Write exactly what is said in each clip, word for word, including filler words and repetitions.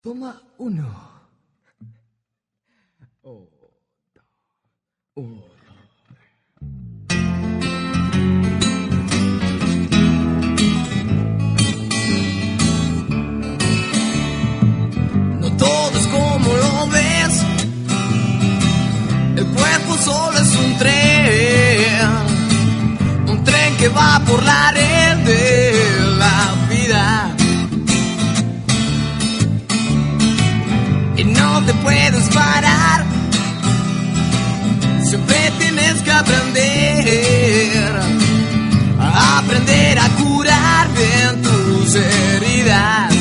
Toma uno. Oh, uno. No todo es como lo ves. El cuerpo solo es un tren. Un tren que va por la red de la vida. Y no te puedes parar. Siempre tienes que aprender a aprender a curar bien tus heridas.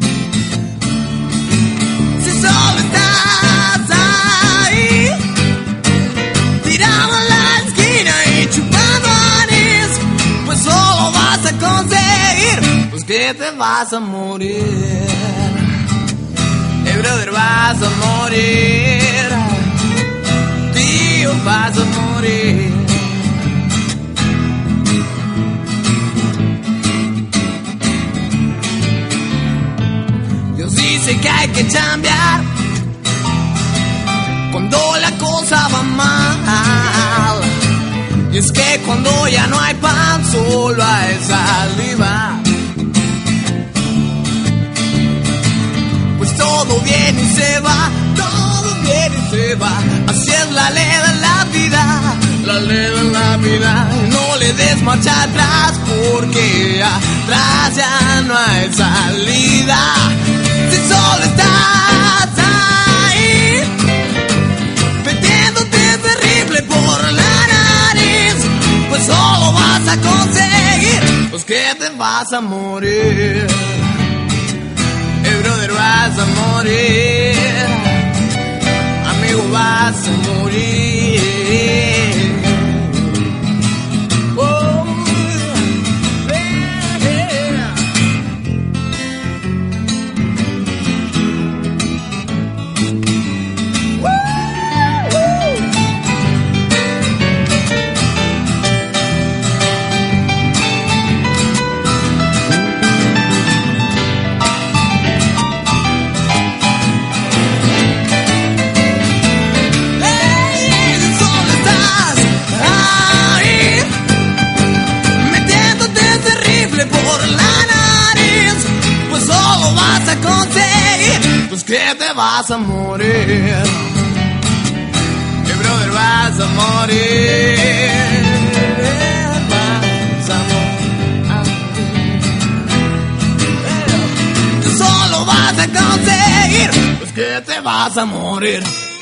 Si solo estás ahí, tirado en la esquina y chupando anís, pues solo vas a conseguir, pues que te vas a morir. Hey brother, vas a morir. Tío, vas a morir. Dios dice que hay que chambear cuando la cosa va mal. Y es que cuando ya no hay pan, solo hay saliva. Pues todo viene y se va, todo viene y se va. Así es la ley de la vida, la ley de la vida. No le des marcha atrás, porque atrás ya no hay salida. Si solo estás ahí, metiéndote terrible por la nariz, pues solo vas a conseguir, pues que te vas a morir. Hey brother, vas a morir. Amigo, vas a morir. Oh, yeah. Woo, woo. Por la nariz, pues solo vas a conseguir, pues que te vas a morir. Hey brother, vas a morir. Vas a morir. Tú solo vas a conseguir, pues que te vas a morir.